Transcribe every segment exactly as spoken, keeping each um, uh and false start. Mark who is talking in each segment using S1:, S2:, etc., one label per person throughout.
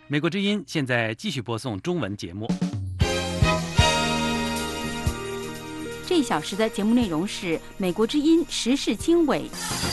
S1: 美国之音现在继续播送中文节目。
S2: 这一小时的节目内容是美国之音时事经纬。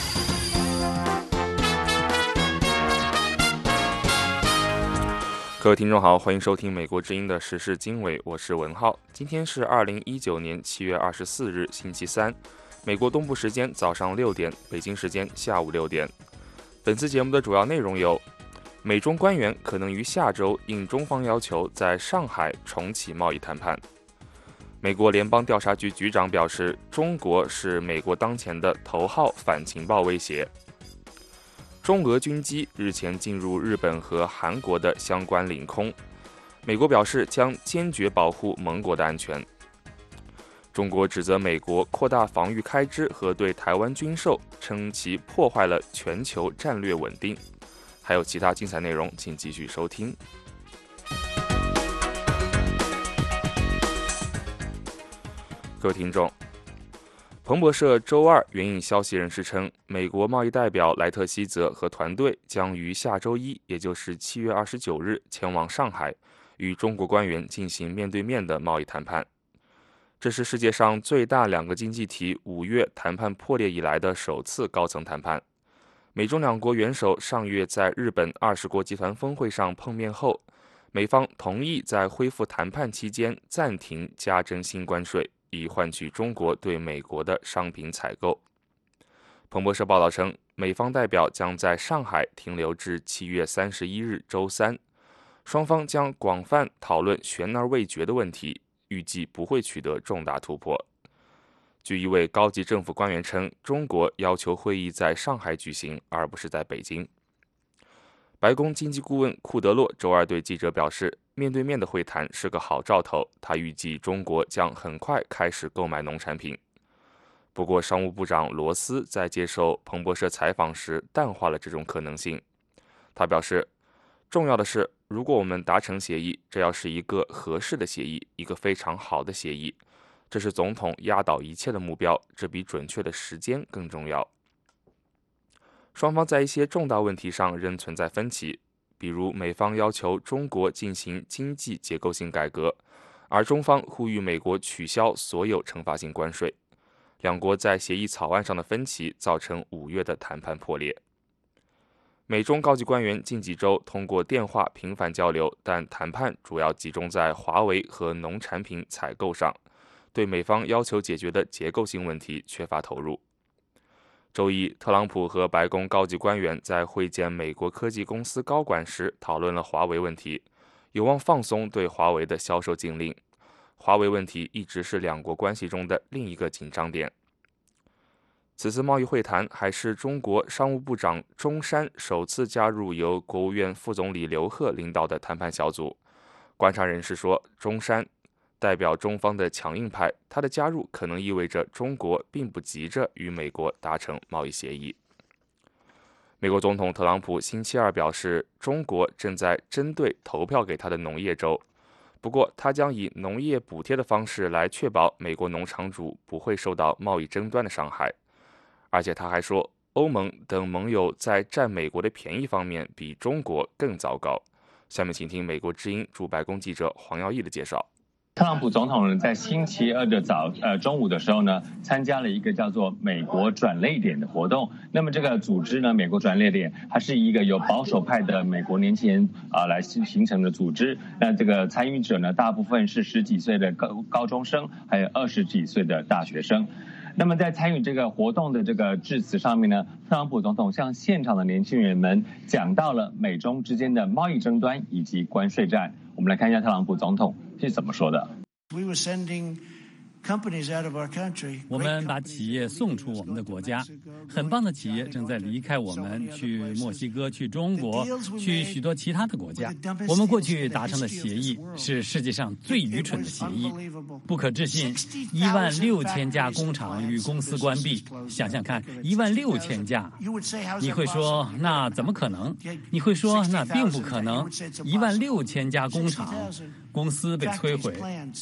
S3: 各位听众好，欢迎收听美国之音的时事经纬，我是文浩。今天是二零一九年七月二十四日，星期三，美国东部时间早上六点，北京时间下午六点。本次节目的主要内容有：美中官员可能于下周应中方要求在上海重启贸易谈判；美国联邦调查局局长表示，中国是美国当前的头号反情报威胁；中俄军机日前进入日本和韩国的相关领空，美国表示将坚决保护盟国的安全；中国指责美国扩大防御开支和对台湾军售，称其破坏了全球战略稳定。还有其他精彩内容，请继续收听。各位听众，彭博社周二援引消息人士称，美国贸易代表莱特希泽和团队将于下周一，也就是七月二十九日前往上海，与中国官员进行面对面的贸易谈判。这是世界上最大两个经济体五月谈判破裂以来的首次高层谈判。美中两国元首上月在日本二十国集团峰会上碰面后，美方同意在恢复谈判期间暂停加征新关税，以换取中国对美国的商品采购。彭博社报道称，美方代表将在上海停留至七月三十一日周三，双方将广泛讨论悬而未决的问题，预计不会取得重大突破。据一位高级政府官员称，中国要求会议在上海举行，而不是在北京。白宫经济顾问库德洛周二对记者表示，面对面的会谈是个好兆头，他预计中国将很快开始购买农产品。不过，商务部长罗斯在接受彭博社采访时淡化了这种可能性。他表示，重要的是，如果我们达成协议，这要是一个合适的协议，一个非常好的协议。这是总统压倒一切的目标，这比准确的时间更重要。双方在一些重大问题上仍存在分歧，比如美方要求中国进行经济结构性改革，而中方呼吁美国取消所有惩罚性关税。两国在协议草案上的分歧造成五月的谈判破裂。美中高级官员近几周通过电话频繁交流，但谈判主要集中在华为和农产品采购上，对美方要求解决的结构性问题缺乏投入。周一，特朗普和白宫高级官员在会见美国科技公司高管时讨论了华为问题，有望放松对华为的销售禁令。华为问题一直是两国关系中的另一个紧张点。此次贸易会谈还是中国商务部长钟山首次加入由国务院副总理刘鹤领导的谈判小组。观察人士说，钟山代表中方的强硬派，他的加入可能意味着中国并不急着与美国达成贸易协议。美国总统特朗普星期二表示，中国正在针对投票给他的农业州，不过他将以农业补贴的方式来确保美国农场主不会受到贸易争端的伤害。而且他还说，欧盟等盟友在占美国的便宜方面比中国更糟糕。下面请听美国之音驻白宫记者黄耀义的介绍。
S4: 特朗普总统呢，在星期二的早呃中午的时候呢，参加了一个叫做美国转捩点的活动。那么这个组织呢，美国转捩点，它是一个由保守派的美国年轻人啊、呃、来形成的组织。那这个参与者呢，大部分是十几岁的高高中生，还有二十几岁的大学生。那么在参与这个活动的这个致辞上面呢，特朗普总统向现场的年轻人们讲到了美中之间的贸易争端以及关税战。我们来看一下特朗普总统是怎么说的。
S5: 我们把企业送出我们的国家，很棒的企业正在离开我们，去墨西哥、去中国、去许多其他的国家。我们过去达成的协议是世界上最愚蠢的协议，不可置信。一万六千家工厂与公司关闭，想想看，一万六千家。你会说那怎么可能？你会说那并不可能。一万六千家工厂、公司被摧毁。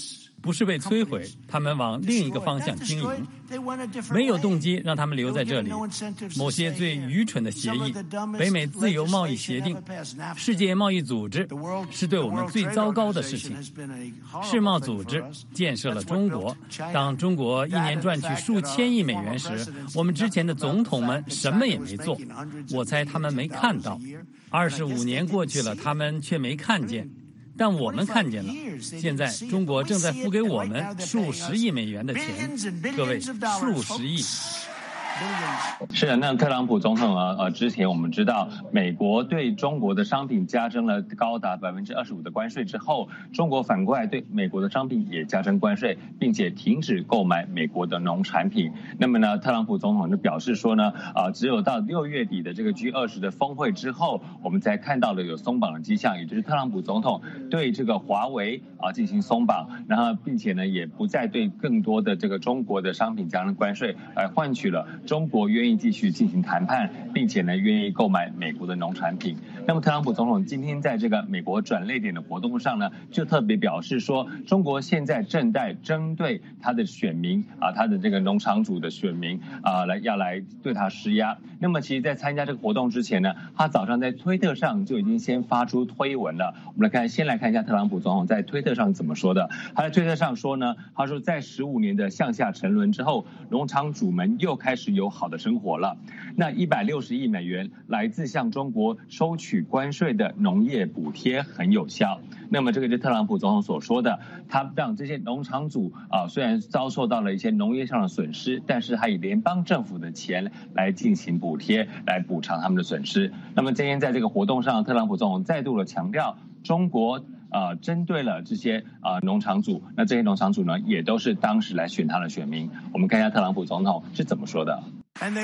S5: 不是被摧毁，他们往另一个方向经营，没有动机让他们留在这里。某些最愚蠢的协议，北美自由贸易协定、世界贸易组织，是对我们最糟糕的事情。世贸组织建设了中国，当中国一年赚取数千亿美元时，我们之前的总统们什么也没做，我猜他们没看到。二十五年过去了，他们却没看见。但我们看见了，现在中国正在付给我们数十亿美元的钱，各位，数十亿。
S4: 是的，那特朗普总统啊，呃，之前我们知道，美国对中国的商品加征了高达百分之二十五的关税之后，中国反过来对美国的商品也加征关税，并且停止购买美国的农产品。那么呢，特朗普总统就表示说呢，啊、呃，只有到六月底的这个 G 二十 的峰会之后，我们才看到了有松绑的迹象，也就是特朗普总统对这个华为啊进行松绑，然后并且呢，也不再对更多的这个中国的商品加征关税，来换取了中国愿意继续进行谈判，并且呢愿意购买美国的农产品。那么特朗普总统今天在这个美国转捩点的活动上呢，就特别表示说，中国现在正在针对他的选民啊，他的这个农场主的选民啊，来要来对他施压。那么其实，在参加这个活动之前呢，他早上在推特上就已经先发出推文了。我们来看，先来看一下特朗普总统在推特上怎么说的。他在推特上说呢，他说在十五年的向下沉沦之后，农场主们又开始有好的生活了。那一百六十亿美元来自向中国收取关税的农业补贴很有效。那么这个是特朗普总统所说的，他让这些农场主啊，虽然遭受到了一些农业上的损失，但是他以联邦政府的钱来进行补贴，来补偿他们的损失。那么今天在这个活动上，特朗普总统再度的强调，中国呃，针对了这些呃农场主，那这些农场主呢，也都是当时来选他的选民。我们看一下特朗普总统是怎么说的。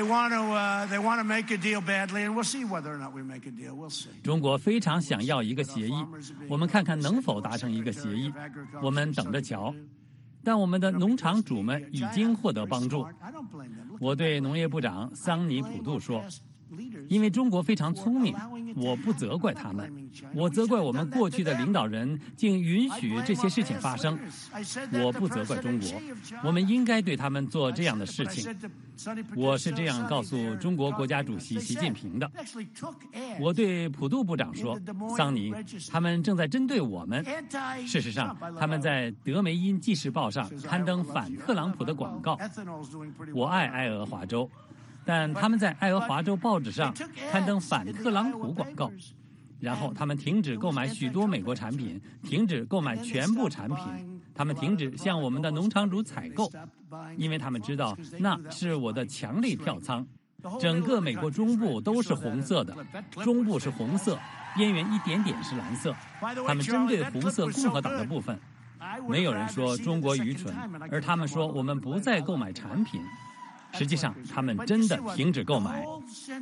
S5: 中国非常想要一个协议，我们看看能否达成一个协议，我们等着瞧。但我们的农场主们已经获得帮助。我对农业部长桑尼普杜说，因为中国非常聪明，我不责怪他们，我责怪我们过去的领导人竟允许这些事情发生。我不责怪中国，我们应该对他们做这样的事情。我是这样告诉中国国家主席习近平的。我对普杜部长说，桑尼，他们正在针对我们。事实上，他们在德梅因纪事报上刊登反特朗普的广告。我爱爱俄华州，但他们在爱俄华州报纸上刊登反特朗普广告，然后他们停止购买许多美国产品，停止购买全部产品，他们停止向我们的农场主采购，因为他们知道那是我的强力票仓。整个美国中部都是红色的，中部是红色，边缘一点点是蓝色。他们针对红色共和党的部分，没有人说中国愚蠢，而他们说我们不再购买产品。实际上，他们真的停止购买。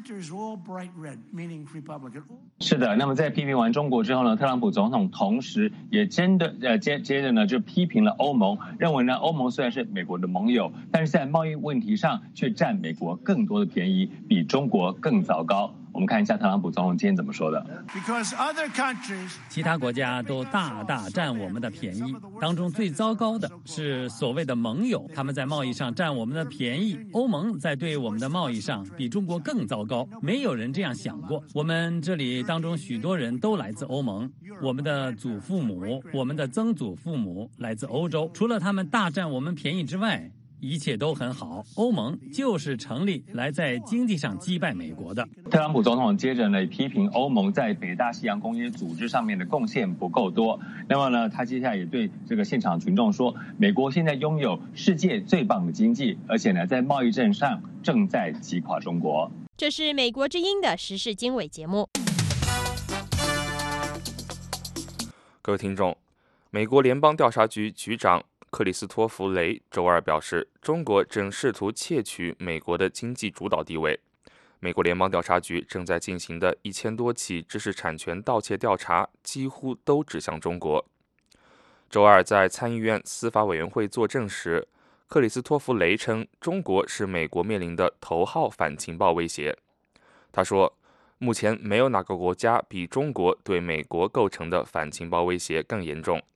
S4: 是的，那么在批评完中国之后呢，特朗普总统同时也真的呃接接着呢就批评了欧盟，认为呢欧盟虽然是美国的盟友，但是在贸易问题上却占美国更多的便宜，比中国更糟糕。我们看一下特朗普总统今天怎么说的。
S5: 其他国家都大大占我们的便宜，当中最糟糕的是所谓的盟友，他们在贸易上占我们的便宜。欧盟在对我们的贸易上比中国更糟糕，没有人这样想过。我们这里当中许多人都来自欧盟，我们的祖父母、我们的曾祖父母来自欧洲，除了他们大占我们便宜之外，一切都很好。欧盟就是成立来在经济上击败美国的。
S4: 特朗普总统接着呢批评欧盟在北大西洋公约组织上面的贡献不够多。那么呢，他接下来也对这个现场群众说，美国现在拥有世界最棒的经济，而且呢在贸易战上正在击垮中国。
S6: 这是美国之音的时事经纬节目。
S3: 各位听众，美国联邦调查局局长克里斯托弗·雷周二表示，中国正试图窃取美国的经济主导地位。美国联邦调查局正在进行的一千多起知识产权盗窃调查几乎都指向中国。周二在参议院司法委员会作证时，克里斯托弗·雷称，中国是美国面临的头号反情报威胁。他说，目前没有哪个国家比中国对美国构成的反情报威胁更严重。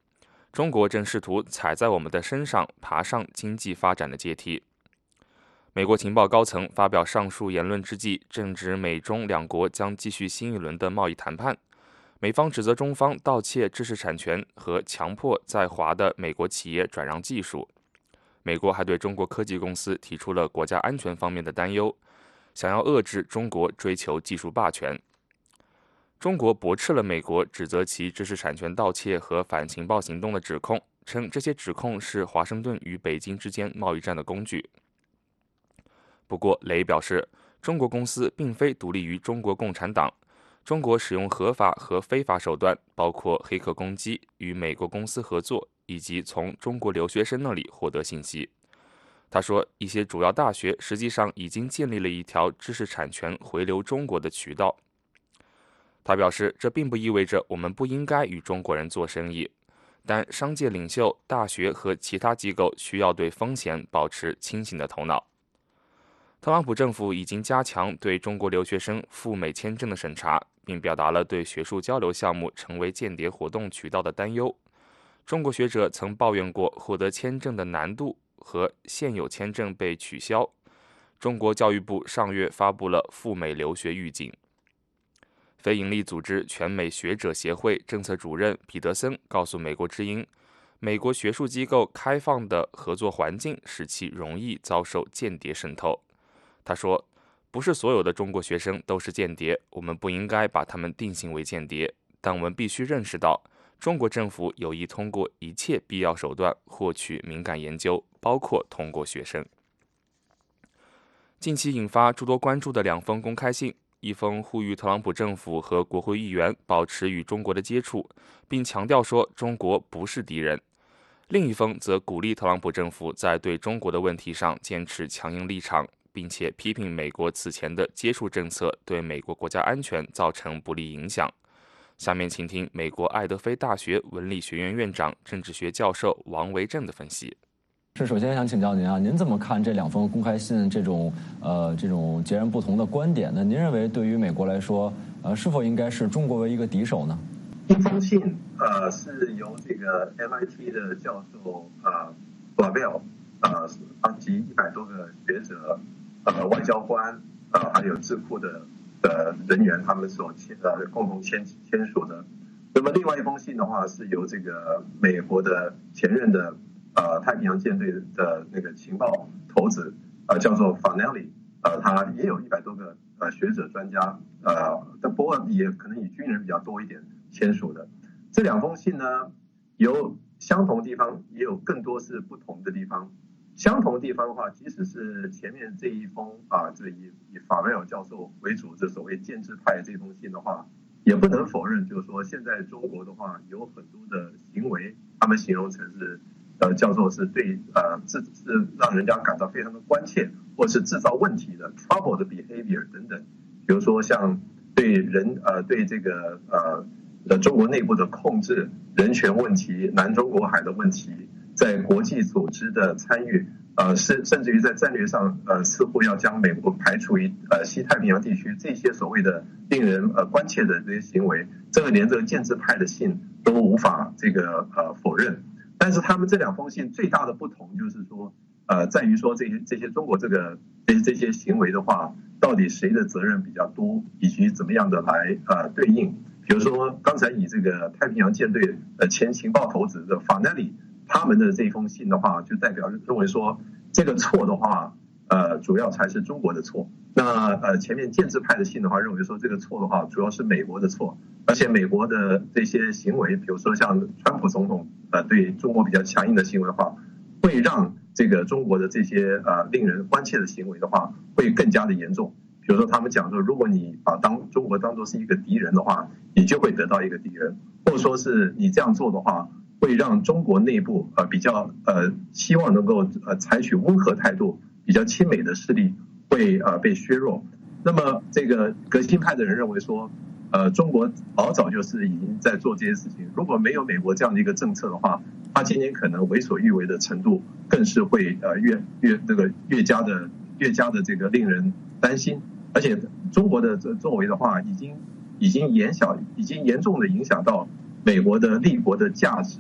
S3: 中国正试图踩在我们的身上，爬上经济发展的阶梯。美国情报高层发表上述言论之际，正值美中两国将继续新一轮的贸易谈判。美方指责中方盗窃知识产权和强迫在华的美国企业转让技术。美国还对中国科技公司提出了国家安全方面的担忧，想要遏制中国追求技术霸权。中国驳斥了美国指责其知识产权盗窃和反情报行动的指控，称这些指控是华盛顿与北京之间贸易战的工具。不过，雷表示，中国公司并非独立于中国共产党，中国使用合法和非法手段，包括黑客攻击、与美国公司合作，以及从中国留学生那里获得信息。他说，一些主要大学实际上已经建立了一条知识产权回流中国的渠道。他表示，这并不意味着我们不应该与中国人做生意，但商界领袖、大学和其他机构需要对风险保持清醒的头脑。特朗普政府已经加强对中国留学生赴美签证的审查，并表达了对学术交流项目成为间谍活动渠道的担忧。中国学者曾抱怨过获得签证的难度和现有签证被取消。中国教育部上月发布了赴美留学预警。非营利组织全美学者协会政策主任彼得森告诉美国之音，美国学术机构开放的合作环境使其容易遭受间谍渗透。他说，不是所有的中国学生都是间谍，我们不应该把他们定性为间谍，但我们必须认识到，中国政府有意通过一切必要手段获取敏感研究，包括通过学生。近期引发诸多关注的两封公开信，一封呼吁特朗普政府和国会议员保持与中国的接触，并强调说中国不是敌人；另一封则鼓励特朗普政府在对中国的问题上坚持强硬立场，并且批评美国此前的接触政策对美国国家安全造成不利影响。下面请听美国爱德菲大学文理学院院长、政治学教授王维正的分析。
S7: 是，首先想请教您啊，您怎么看这两封公开信这种呃这种截然不同的观点呢？您认为对于美国来说，呃，是否应该视中国为一个敌手呢？
S8: 一封信呃是由这个 M I T 的教授呃 Flavell 呃及一百多个学者、呃外交官呃还有智库的的人员他们所签呃共同签签署的。那么另外一封信的话是由这个美国的前任的呃，太平洋舰队的那个情报头子，呃，叫做 Fanelli， 呃，他也有一百多个呃学者专家，呃，不过也可能以军人比较多一点签署的。这两封信呢，有相同的地方，也有更多是不同的地方。相同的地方的话，即使是前面这一封啊，这以以法维尔教授为主，这所谓建制派这封信的话，也不能否认，就是说现在中国的话有很多的行为，他们形容成是。呃，叫做是对呃是是让人家感到非常的关切，或是制造问题的 trouble 的 behavior 等等，比如说像对人呃对这个呃的中国内部的控制、人权问题、南中国海的问题，在国际组织的参与，呃甚甚至于在战略上呃似乎要将美国排除于呃西太平洋地区，这些所谓的令人呃关切的这些行为，这个连这个建制派的信都无法这个呃否认。但是他们这两封信最大的不同就是说，呃，在于说这些这些中国这个这些这些行为的话，到底谁的责任比较多，以及怎么样的来呃对应。比如说刚才以这个太平洋舰队呃前情报头子的 Fanelli 他们的这封信的话，就代表认为说这个错的话，呃，主要才是中国的错。那呃前面建制派的信的话，认为说这个错的话，主要是美国的错。而且美国的这些行为，比如说像川普总统呃对中国比较强硬的行为的话，会让这个中国的这些呃令人关切的行为的话，会更加的严重。比如说他们讲说，如果你把当中国当作是一个敌人的话，你就会得到一个敌人，或者说是你这样做的话，会让中国内部呃比较呃希望能够呃采取温和态度、比较亲美的势力会呃被削弱。那么这个革新派的人认为说。呃，中国老早就是已经在做这些事情。如果没有美国这样的一个政策的话，他今年可能为所欲为的程度，更是会呃越越这个越加的越加的这个令人担心。而且中国的这作为的话，已经已经严小，已经严重的影响到美国的立国的价值，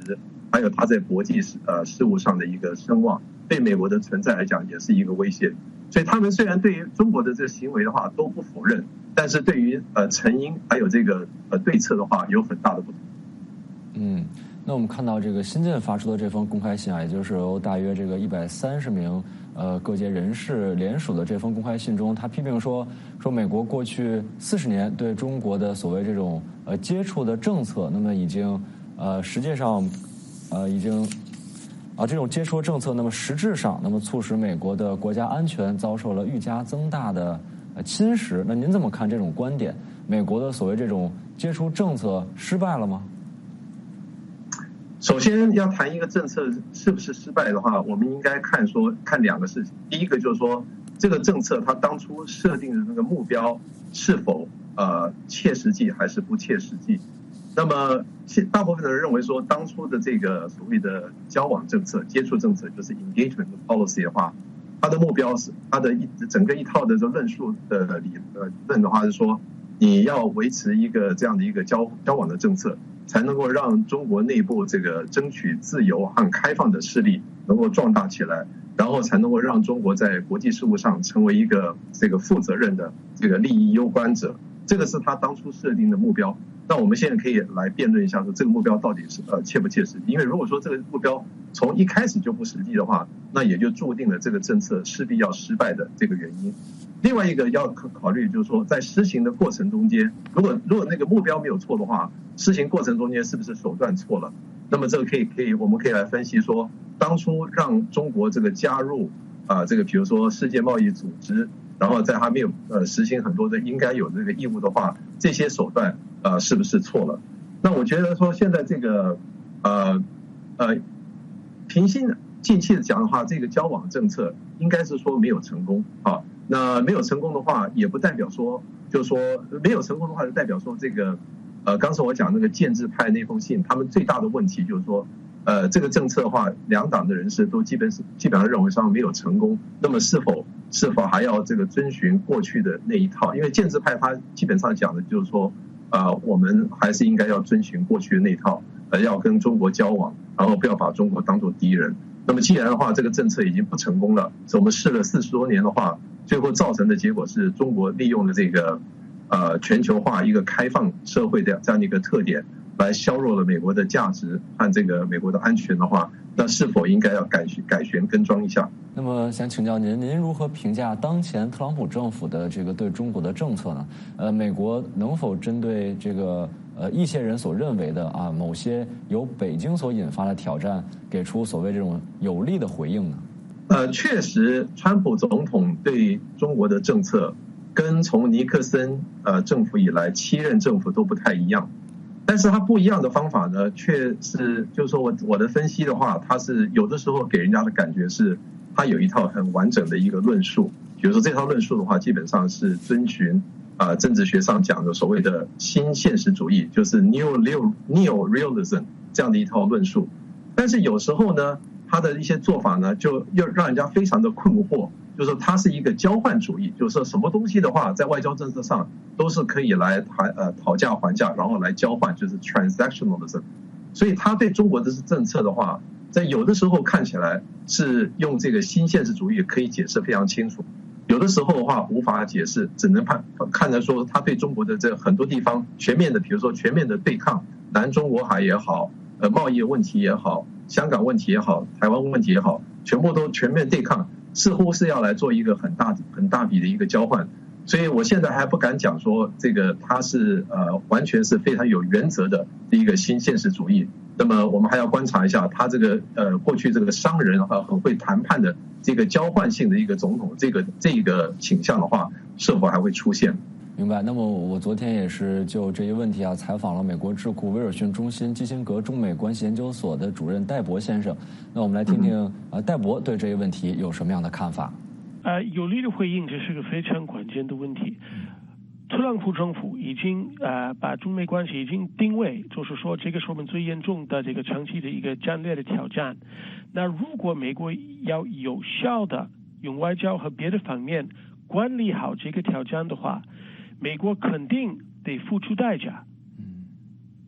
S8: 还有他在国际呃事务上的一个声望，对美国的存在来讲也是一个威胁。所以他们虽然对于中国的这个行为的话都不否认，但是对于呃成因还有这个呃对策的话有很大的不同。
S7: 嗯，那我们看到这个新近发出的这封公开信啊，也就是由大约这个一百三十名呃各界人士联署的这封公开信中，他批评说说美国过去四十年对中国的所谓这种呃接触的政策，那么已经呃实际上呃已经啊这种接触政策，那么实质上那么促使美国的国家安全遭受了愈加增大的呃侵蚀。那您怎么看这种观点？美国的所谓这种接触政策失败了吗？
S8: 首先要谈一个政策是不是失败的话，我们应该看说看两个事情。第一个就是说，这个政策它当初设定的那个目标是否呃切实际还是不切实际。那么大部分的人认为说，当初的这个所谓的交往政策、接触政策，就是 engagement policy 的话，它的目标是它的一整个一套的这论述的理呃论的话是说，你要维持一个这样的一个交交往的政策，才能够让中国内部这个争取自由和开放的势力能够壮大起来，然后才能够让中国在国际事务上成为一个这个负责任的这个利益攸关者。这个是他当初设定的目标。那我们现在可以来辩论一下，说这个目标到底是呃切不切实际？因为如果说这个目标从一开始就不实际的话，那也就注定了这个政策势必要失败的这个原因。另外一个要考虑就是说，在施行的过程中间，如果如果那个目标没有错的话，施行过程中间是不是手段错了？那么这个可以可以我们可以来分析说，当初让中国这个加入啊、呃、这个比如说世界贸易组织，然后在还没有呃实行很多的应该有这个义务的话，这些手段呃是不是错了？那我觉得说现在这个呃呃平心静气的讲的话，这个交往政策应该是说没有成功啊。那没有成功的话，也不代表说，就是说没有成功的话，就代表说这个，呃，刚才我讲那个建制派那封信，他们最大的问题就是说，呃，这个政策的话，两党的人士都基本是基本上认为上没有成功。那么是否是否还要这个遵循过去的那一套？因为建制派他基本上讲的就是说，呃，我们还是应该要遵循过去的那一套，呃，要跟中国交往，然后不要把中国当作敌人。那么既然的话，这个政策已经不成功了，我们试了四十多年的话，最后造成的结果是中国利用了这个呃全球化一个开放社会的这样的一个特点，来削弱了美国的价值和这个美国的安全的话，那是否应该要改改弦更张一下？
S7: 那么想请教您，您如何评价当前特朗普政府的这个对中国的政策呢？呃，美国能否针对这个呃一些人所认为的啊某些由北京所引发的挑战，给出所谓这种有力的回应呢？
S8: 呃，确实，川普总统对中国的政策跟从尼克森呃政府以来七任政府都不太一样，但是他不一样的方法呢，却是就是说我我的分析的话，他是有的时候给人家的感觉是，他有一套很完整的一个论述，比如说这套论述的话，基本上是遵循啊、呃、政治学上讲的所谓的新现实主义，就是 neo neo realism 这样的一套论述，但是有时候呢，他的一些做法呢，就又让人家非常的困惑，就是说他是一个交换主义，就是说什么东西的话，在外交政策上都是可以来谈呃讨价还价，然后来交换，就是 transactionalism。所以他对中国的政策的话，在有的时候看起来是用这个新现实主义可以解释非常清楚，有的时候的话无法解释，只能看看得说他对中国的这很多地方全面的，比如说全面的对抗，南中国海也好，呃贸易问题也好，香港问题也好，台湾问题也好，全部都全面对抗，似乎是要来做一个很大很大笔的一个交换。所以我现在还不敢讲说这个它是呃完全是非常有原则的一个新现实主义。那么我们还要观察一下他这个呃过去这个商人啊很会谈判的这个交换性的一个总统这个这个倾向的话，是否还会出现？
S7: 明白。那么我昨天也是就这一问题啊，采访了美国智库威尔逊中心基辛格中美关系研究所的主任戴博先生。那我们来听听啊、呃，戴博对这一问题有什么样的看法？
S9: 呃，有力的回应，这是个非常关键的问题。特朗普政府已经呃把中美关系已经定位，就是说这个是我们最严重的这个长期的一个战略的挑战。那如果美国要有效的用外交和别的方面管理好这个挑战的话，美国肯定得付出代价。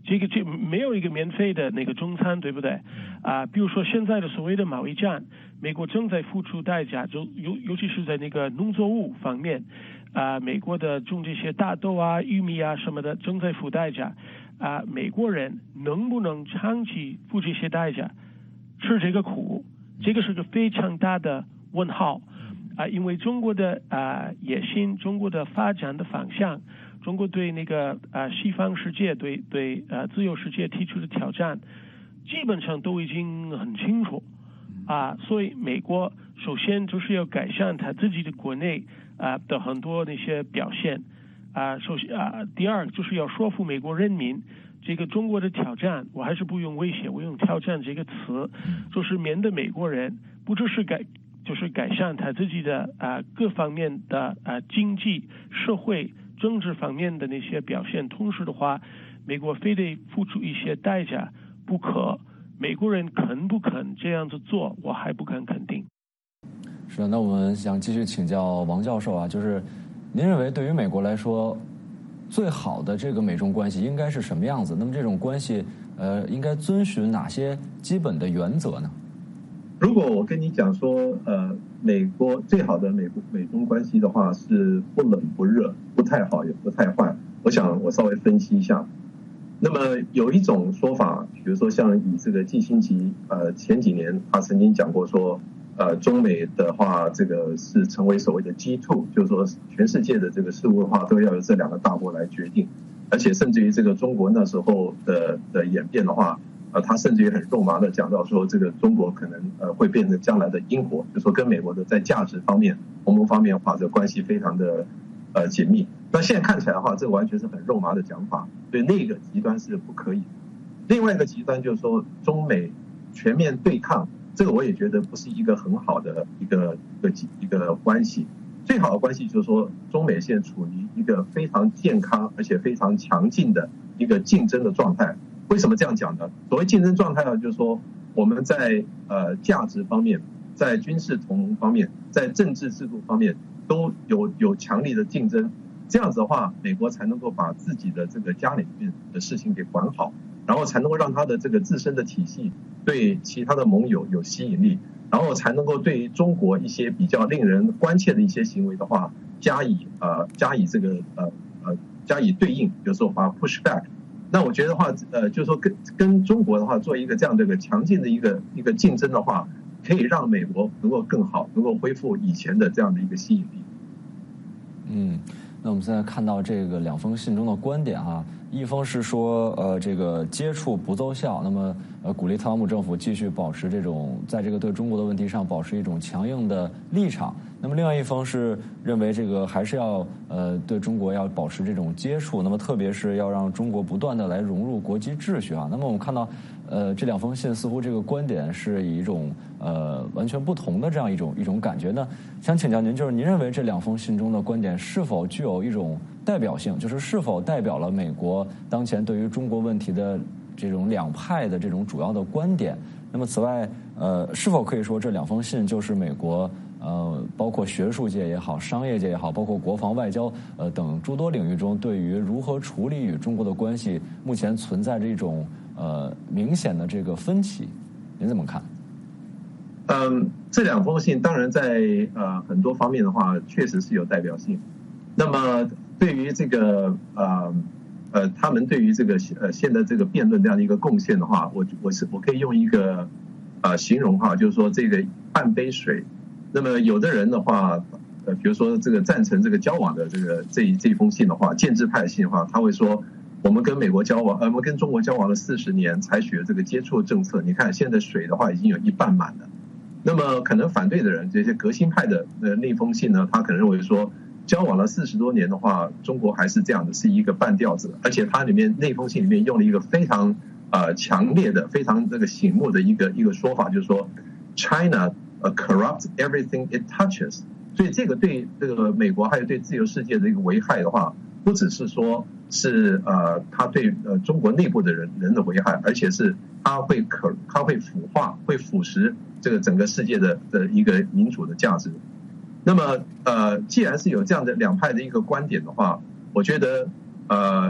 S9: 这个这没有一个免费的那个中餐，对不对？啊，比如说现在的所谓的贸易战，美国正在付出代价，就尤尤其是在那个农作物方面，啊，美国的种这些大豆啊、玉米啊什么的正在付代价，啊，美国人能不能长期付这些代价，吃这个苦，这个是个非常大的问号，啊，因为中国的啊野心，中国的发展的方向。中国对那个呃西方世界对对呃自由世界提出的挑战，基本上都已经很清楚啊，所以美国首先就是要改善他自己的国内啊的很多那些表现啊，首先啊，第二就是要说服美国人民，这个中国的挑战，我还是不用威胁，我用挑战这个词，就是免得美国人不只是改就是改善他自己的啊各方面的啊经济社会。政治方面的那些表现，同时的话，美国非得付出一些代价不可。美国人肯不肯这样子做，我还不敢肯定。
S7: 是的，那我们想继续请教王教授啊，就是您认为对于美国来说，最好的这个美中关系应该是什么样子？那么这种关系，呃，应该遵循哪些基本的原则呢？
S8: 如果我跟你讲说，呃，美国最好的美国美中关系的话是不冷不热，不太好也不太坏。我想我稍微分析一下。那么有一种说法，比如说像以这个季辛吉，呃，前几年他曾经讲过说，呃，中美的话这个是成为所谓的 G 二， 就是说全世界的这个事务的话都要由这两个大国来决定，而且甚至于这个中国那时候的的演变的话。呃，他甚至于很肉麻的讲到说，这个中国可能呃会变成将来的英国，就说跟美国的在价值方面、同盟方面的话，这关系非常的呃紧密。那现在看起来的话，这个完全是很肉麻的讲法，所以那个极端是不可以。另外一个极端就是说，中美全面对抗，这个我也觉得不是一个很好的一个一个一个关系。最好的关系就是说，中美现在处于一个非常健康而且非常强劲的一个竞争的状态。为什么这样讲呢？所谓竞争状态呢，就是说我们在呃价值方面，在军事同盟方面，在政治制度方面都有有强力的竞争。这样子的话，美国才能够把自己的这个家里面的事情给管好，然后才能够让他的这个自身的体系对其他的盟友有吸引力，然后才能够对于中国一些比较令人关切的一些行为的话，加以呃加以这个呃呃加以对应，比如说把 push back。那我觉得话，呃，就是说跟跟中国的话做一个这样的一个强劲的一个一个竞争的话，可以让美国能够更好，能够恢复以前的这样的一个吸引力。
S7: 嗯，那我们现在看到这个两封信中的观点啊，一封是说，呃，这个接触不奏效，那么呃，鼓励特朗普政府继续保持这种在这个对中国的问题上保持一种强硬的立场。那么另外一方是认为这个还是要呃对中国要保持这种接触，那么特别是要让中国不断的来融入国际秩序啊。那么我们看到呃这两封信似乎这个观点是以一种呃完全不同的这样一种一种感觉呢。想请教您，就是您认为这两封信中的观点是否具有一种代表性，就是是否代表了美国当前对于中国问题的这种两派的这种主要的观点？那么此外呃是否可以说这两封信就是美国呃，包括学术界也好，商业界也好，包括国防、外交呃等诸多领域中，对于如何处理与中国的关系，目前存在着一种呃明显的这个分歧，您怎么看？
S8: 嗯，这两封信当然在呃很多方面的话，确实是有代表性。那么对于这个呃呃他们对于这个呃现在这个辩论这样的一个贡献的话，我我是我可以用一个呃形容哈，就是说这个半杯水。那么有的人的话，呃，比如说这个赞成这个交往的这个这一这一封信的话，建制派的信的话，他会说，我们跟美国交往，呃，我们跟中国交往了四十年，采取了这个接触政策。你看现在水的话已经有一半满了。那么可能反对的人，这些革新派的呃那封信呢，他可能认为说，交往了四十多年的话，中国还是这样的，是一个半吊子。而且它里面那封信里面用了一个非常呃强烈的、非常这个醒目的一个一个说法，就是说 ，China。呃 corrupt everything it touches， 所以这个对这个美国还有对自由世界的一个危害的话，不只是说是呃它对呃中国内部的人人的危害，而且是它会可它会腐化、会腐蚀这个整个世界的的一个民主的价值。那么呃，既然是有这样的两派的一个观点的话，我觉得呃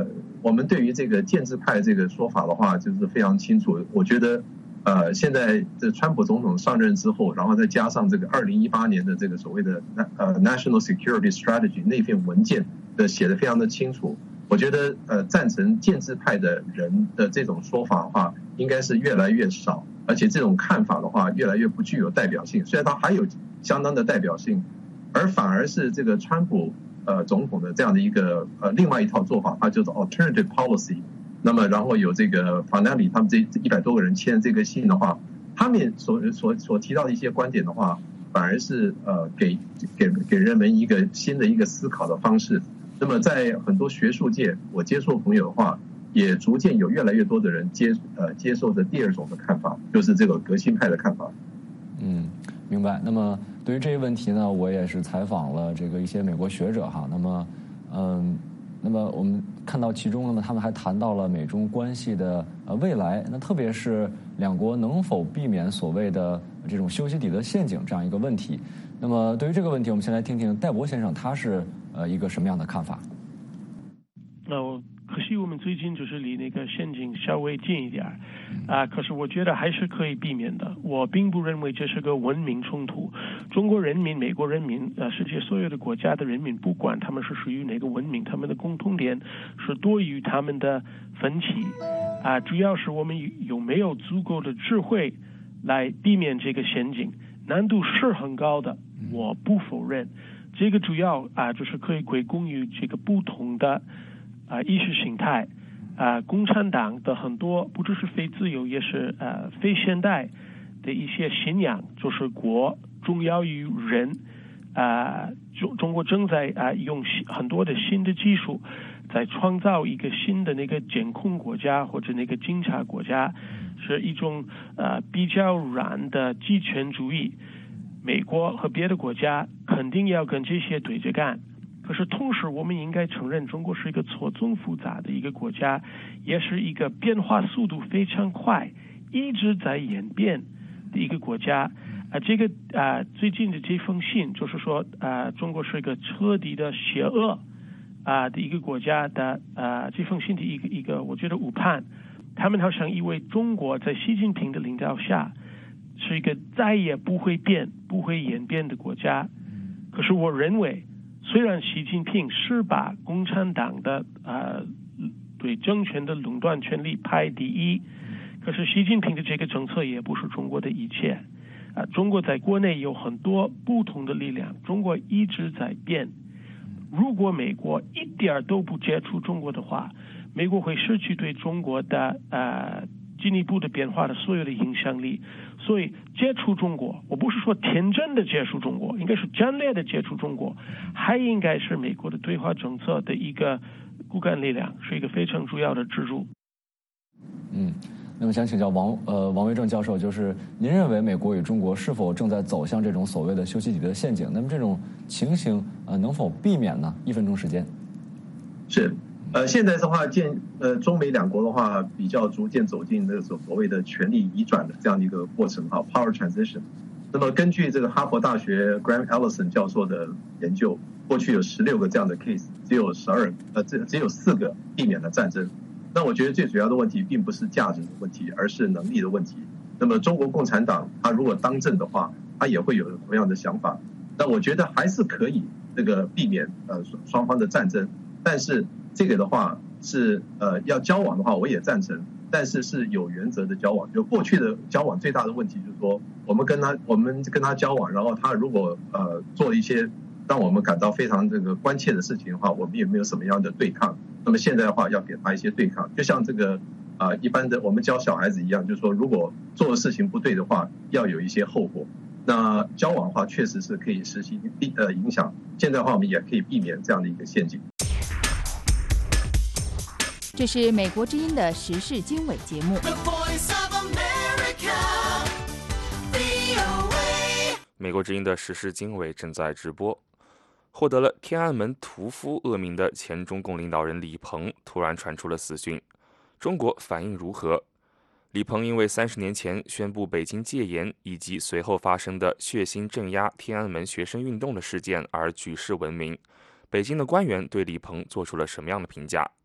S8: 我们对于这个建制派这个说法的话，就是非常清楚。我觉得，呃，现在这川普总统上任之后，然后再加上这个二零一八年的这个所谓的呃 National Security Strategy 那份文件的写得非常的清楚。我觉得，呃，赞成建制派的人的这种说法的话，应该是越来越少，而且这种看法的话，越来越不具有代表性。虽然它还有相当的代表性，而反而是这个川普。呃，总统的这样的一个呃另外一套做法，它叫做 alternative policy。那么，然后有这个法纳里他们这一百多个人签这个信的话，他们所所所提到的一些观点的话，反而是呃给给给人们一个新的一个思考的方式。那么，在很多学术界，我接触朋友的话，也逐渐有越来越多的人接呃接受着第二种的看法，就是这个革新派的看法。
S7: 嗯，明白。那么。对于这个问题呢，我也是采访了这个一些美国学者哈。那么，嗯，那么我们看到其中，那么他们还谈到了美中关系的呃未来，那特别是两国能否避免所谓的这种修昔底德陷阱这样一个问题。那么对于这个问题，我们先来听听戴博先生他是呃一个什么样的看法。
S9: 那我。可惜我们最近就是离那个陷阱稍微近一点啊，可是我觉得还是可以避免的。我并不认为这是个文明冲突。中国人民、美国人民、呃，世界所有的国家的人民，不管他们是属于哪个文明，他们的共同点是多于他们的分歧啊。主要是我们有没有足够的智慧来避免这个陷阱，难度是很高的，我不否认。这个主要啊，就是可以归功于这个不同的。啊，意识形态，啊，共产党的很多不只是非自由，也是呃非现代的一些信仰，就是国重要于人，啊，中中国正在啊用很多的新的技术，在创造一个新的那个监控国家或者那个警察国家，是一种呃比较软的极权主义。美国和别的国家肯定要跟这些对着干。可是同时我们应该承认，中国是一个错综复杂的一个国家，也是一个变化速度非常快一直在演变的一个国家啊。这个啊最近的这封信就是说啊，中国是一个彻底的邪恶啊的一个国家的啊这封信的一个一个我觉得误判。他们好像以为中国在习近平的领导下是一个再也不会变不会演变的国家。可是我认为，虽然习近平是把共产党的呃对政权的垄断权力排第一，可是习近平的这个政策也不是中国的一切啊。中国在国内有很多不同的力量，中国一直在变。如果美国一点都不接触中国的话，美国会失去对中国的呃进一步的变化的所有的影响力。所以接触中国，我不是说天真的接触中国，应该是战略的接触中国，还应该是美国的对华政策的一个骨干力量，是一个非常主要的支柱。
S7: 嗯，那么想请教王呃王维正教授，就是您认为美国与中国是否正在走向这种所谓的修昔底德陷阱？那么这种情形呃能否避免呢？一分钟时间。
S8: 是。呃，现在的话，见呃中美两国的话，比较逐渐走进那个所谓的权力移转的这样的一个过程哈 ，power transition。那么根据这个哈佛大学 Graham Allison 教授的研究，过去有十六个这样的 case， 只有十二呃只只有四个避免了战争。那我觉得最主要的问题并不是价值的问题，而是能力的问题。那么中国共产党他如果当政的话，他也会有同样的想法。那我觉得还是可以这个避免呃双方的战争，但是。这个的话是呃要交往的话，我也赞成，但是是有原则的交往。就过去的交往最大的问题就是说，我们跟他我们跟他交往，然后他如果呃做一些让我们感到非常这个关切的事情的话，我们也没有什么样的对抗。那么现在的话，要给他一些对抗，就像这个啊、呃、一般的我们教小孩子一样，就是说如果做的事情不对的话，要有一些后果。那交往的话，确实是可以实行呃影响。现在的话，我们也可以避免这样的一个陷阱。
S2: 这是美国之音的时事经纬节目。
S3: 美国之音的时事经纬正在直播。获得了天安门屠夫恶名的前中共领导人李鹏突然传出了死讯，中国反应如何？李鹏因为三十年前宣布北京戒严，以及随后发生的血腥镇压天安门学生运动的事件而举世闻名。北京的官员对李鹏做出了什么样的评价？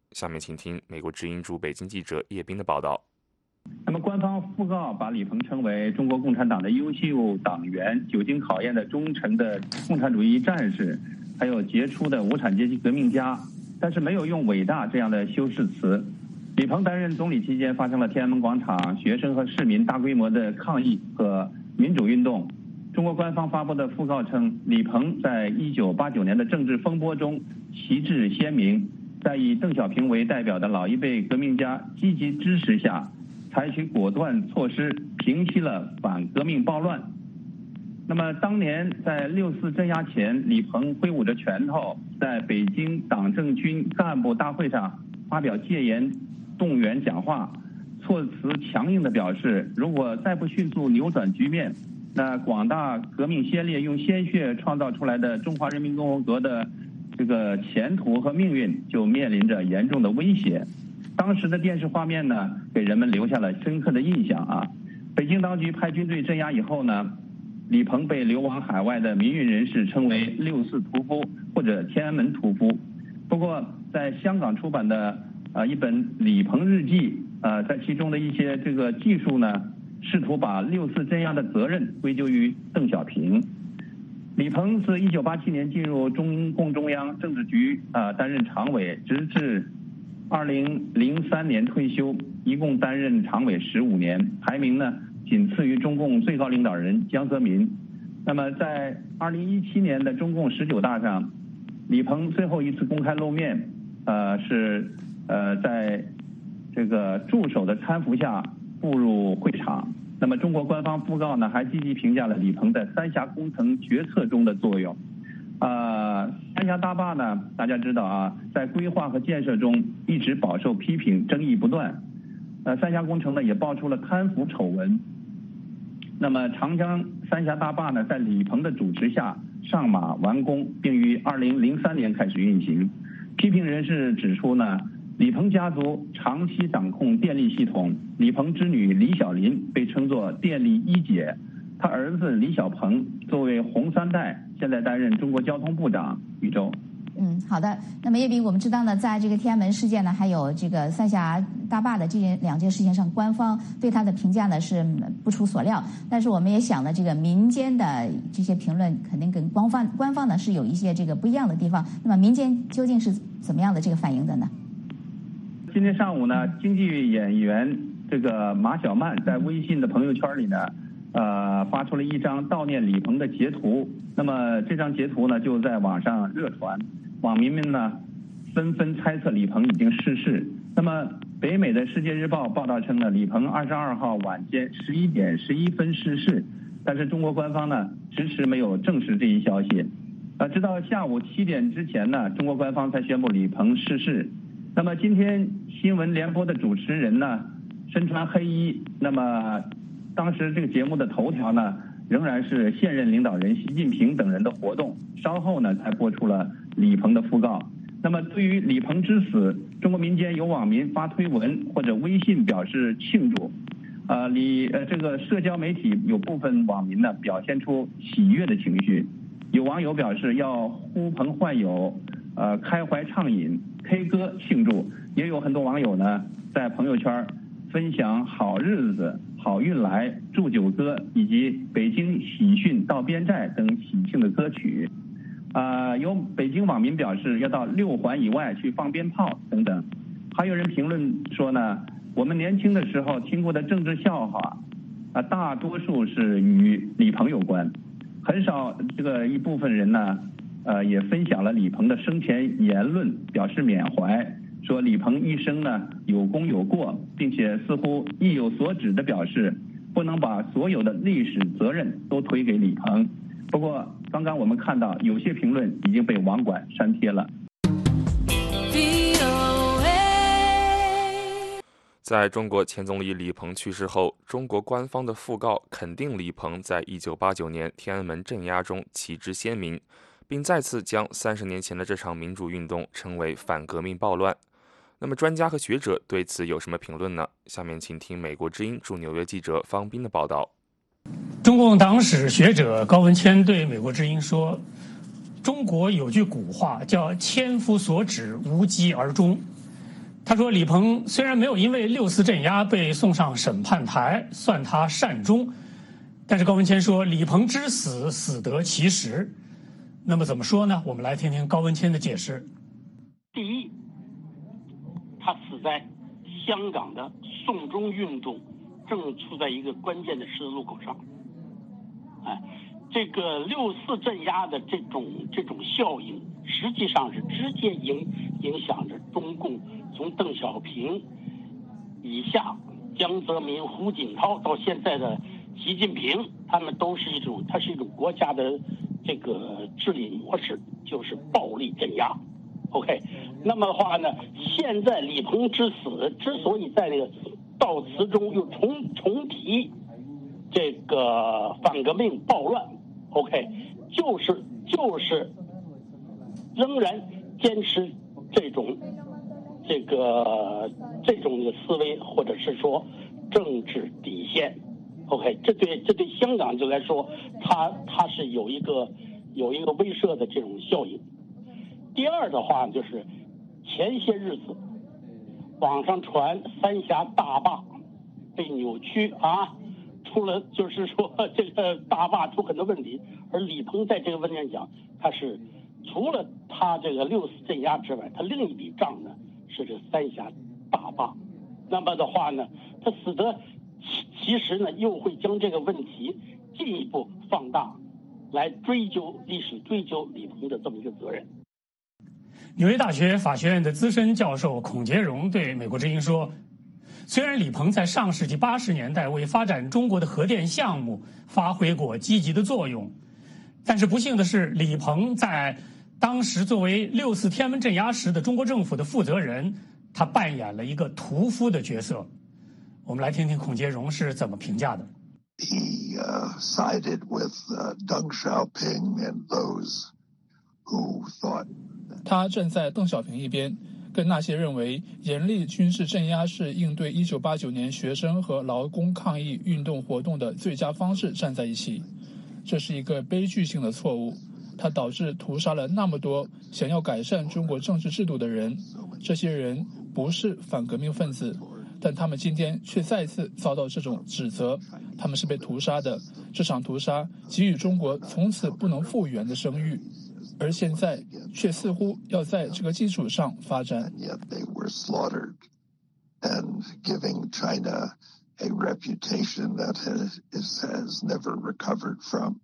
S3: 下面请听美国之音驻北京记者叶斌的报道。
S10: 那么，官方讣告把李鹏称为中国共产党的优秀党员、久经考验的忠诚的共产主义战士，还有杰出的无产阶级革命家，但是没有用伟大这样的修饰词。李鹏担任总理期间，发生了天安门广场学生和市民大规模的抗议和民主运动。中国官方发布的讣告称，李鹏在一九八九年的政治风波中旗帜鲜明，在以邓小平为代表的老一辈革命家积极支持下，采取果断措施平息了反革命暴乱。那么当年在六四镇压前，李鹏挥舞着拳头，在北京党政军干部大会上发表戒严动员讲话，措辞强硬地表示，如果再不迅速扭转局面，那广大革命先烈用鲜血创造出来的中华人民共和国的这个前途和命运就面临着严重的威胁。当时的电视画面呢，给人们留下了深刻的印象啊。北京当局派军队镇压以后呢，李鹏被流亡海外的民运人士称为六四屠夫或者天安门屠夫。不过，在香港出版的呃一本《李鹏日记》呃，在其中的一些这个记述呢，试图把六四镇压的责任归咎于邓小平。李鹏自一九八七年进入中共中央政治局啊、呃，担任常委，直至二零零三年退休，一共担任常委十五年，排名呢仅次于中共最高领导人江泽民。那么在二零一七年的中共十九大上，李鹏最后一次公开露面，呃是呃在这个助手的搀扶下步入会场。那么中国官方讣告呢，还积极评价了李鹏在三峡工程决策中的作用。呃，三峡大坝呢，大家知道啊，在规划和建设中一直饱受批评，争议不断。呃，三峡工程呢也爆出了贪腐丑闻。那么长江三峡大坝呢，在李鹏的主持下上马完工，并于二零零三年开始运行。批评人士指出呢，李鹏家族长期掌控电力系统，李鹏之女李小琳被称作电力一姐，他儿子李小鹏作为红三代，现在担任中国交通部长。宇宙。
S11: 嗯，好的。那么叶斌，我们知道呢，在这个天安门事件呢，还有这个三峡大坝的这件两件事情上，官方对他的评价呢是不出所料。但是我们也想呢，这个民间的这些评论肯定跟官方官方呢是有一些这个不一样的地方。那么民间究竟是怎么样的这个反应的呢？
S10: 今天上午呢，京剧演员这个马小曼在微信的朋友圈里呢，呃，发出了一张悼念李鹏的截图。那么这张截图呢，就在网上热传，网民们呢纷纷猜测李鹏已经逝世。那么北美的《世界日报》报道称呢，李鹏二十二号晚间十一点十一分逝世，但是中国官方呢迟迟没有证实这一消息。呃，直到下午七点之前呢，中国官方才宣布李鹏逝世。那么今天新闻联播的主持人呢身穿黑衣，那么当时这个节目的头条呢仍然是现任领导人习近平等人的活动，稍后呢才播出了李鹏的讣告。那么对于李鹏之死，中国民间有网民发推文或者微信表示庆祝，呃，李呃这个社交媒体有部分网民呢表现出喜悦的情绪，有网友表示要呼朋唤友，呃开怀畅饮 K 歌庆祝，也有很多网友呢在朋友圈分享好日子、好运来、祝酒歌以及北京喜讯到边寨等喜庆的歌曲。啊、呃，有北京网民表示要到六环以外去放鞭炮等等。还有人评论说呢，我们年轻的时候听过的政治笑话，啊、呃，大多数是与李鹏有关，很少这个一部分人呢，呃，也分享了李鹏的生前言论，表示缅怀。说李鹏一生呢有功有过，并且似乎意有所指的表示，不能把所有的历史责任都推给李鹏。不过，刚刚我们看到有些评论已经被网管删帖了。
S3: 在中国前总理李鹏去世后，中国官方的讣告肯定李鹏在一九八九年天安门镇压中旗帜鲜明，并再次将三十年前的这场民主运动称为反革命暴乱。那么专家和学者对此有什么评论呢？下面请听美国之音驻纽约记者方斌的报道。
S12: 中共党史学者高文谦对美国之音说，中国有句古话叫千夫所指，无疾而终。 他说，李鹏虽然没有因为六四镇压被送上审判台，算他善终，但是高文谦说，李鹏之死死得其时。那么怎么说呢？我们来听听高文谦的解释。
S13: 第一，他死在香港的送中运动正处在一个关键的十字路口上，哎，这个六四镇压的这种这种效应，实际上是直接影影响着中共从邓小平以下，江泽民、胡锦涛到现在的习近平，他们都是一种，它是一种国家的这个治理模式，就是暴力镇压。OK， 那么的话呢，现在李鹏之死之所以在那个悼词中又重重提这个反革命暴乱 ，OK， 就是就是仍然坚持这种这个这种的思维，或者是说政治底线 ，OK， 这对这对香港就来说，它它是有一个有一个威慑的这种效应。第二的话就是前些日子网上传三峡大坝被扭曲啊，出了就是说这个大坝出很多问题，而李鹏在这个问题上讲，他是除了他这个六四镇压之外，他另一笔账呢是这三峡大坝。那么的话呢，他死得其实呢又会将这个问题进一步放大，来追究历史追究李鹏的这么一个责任。
S12: 纽约大学法学院的资深教授孔杰荣对美国之音说，虽然李鹏在上世纪八十年代为发展中国的核电项目发挥过积极的作用，但是不幸的是，李鹏在当时作为六四天安门镇压时的中国政府的负责人，他扮演了一个屠夫的角色。我们来听听孔杰荣是怎么评价的。
S14: He uh, sided with uh, Deng Xiaoping and those who thought
S15: 他站在邓小平一边，跟那些认为严厉军事镇压是应对一九八九年学生和劳工抗议运动活动的最佳方式站在一起。这是一个悲剧性的错误，它导致屠杀了那么多想要改善中国政治制度的人。这些人不是反革命分子，但他们今天却再次遭到这种指责，他们是被屠杀的。这场屠杀给予中国从此不能复原的声誉，而现在却似乎要在这个基础上发展。
S14: And giving China a reputation that has, has never recovered from,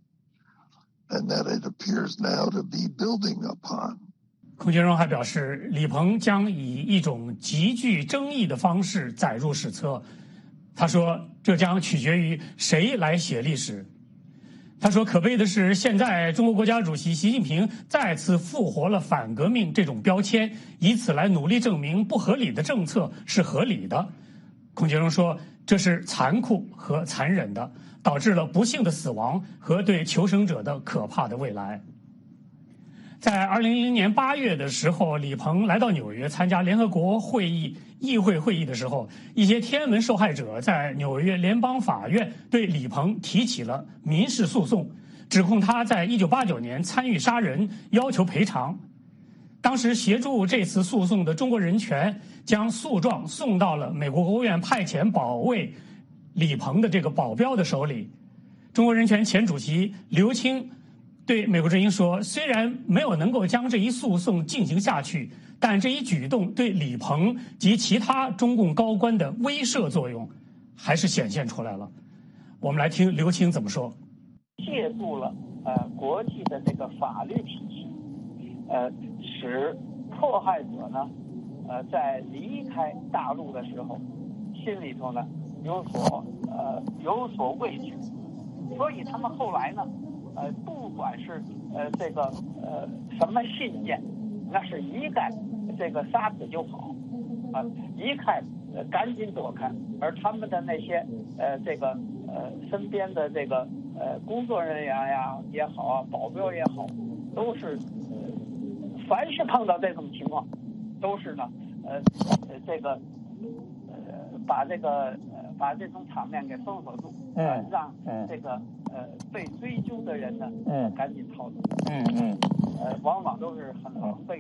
S14: and that it appears now to be building upon.
S12: 孔杰荣还表示，李鹏将以一种极具争议的方式载入史册。他说，这将取决于谁来写历史。他说，可悲的是，现在中国国家主席习近平再次复活了反革命这种标签，以此来努力证明不合理的政策是合理的。孔杰荣说，这是残酷和残忍的，导致了不幸的死亡和对求生者的可怕的未来。在二零一零年八月的时候，李鹏来到纽约参加联合国会议议会会议的时候，一些天安门受害者在纽约联邦法院对李鹏提起了民事诉讼，指控他在一九八九年参与杀人，要求赔偿。当时协助这次诉讼的中国人权将诉状送到了美国国务院派遣保卫李鹏的这个保镖的手里。中国人权前主席刘青对美国之音说，虽然没有能够将这一诉讼进行下去，但这一举动对李鹏及其他中共高官的威慑作用还是显现出来了。我们来听刘青怎么说。
S13: 借助了呃国际的这个法律体系，呃使迫害者呢呃在离开大陆的时候心里头呢有所呃有所畏惧，所以他们后来呢呃，不管是呃这个呃什么信件，那是一概这个杀死就跑，啊、呃，一概呃赶紧躲开。而他们的那些呃这个呃身边的这个呃工作人员呀也好啊，保镖也好，都是呃凡是碰到这种情况，都是呢呃这个呃把这个呃把这种场面给封锁住，嗯、呃，让这个。呃，被追究的人呢，嗯，赶紧逃走，嗯嗯，呃，往往都是很狼狈的。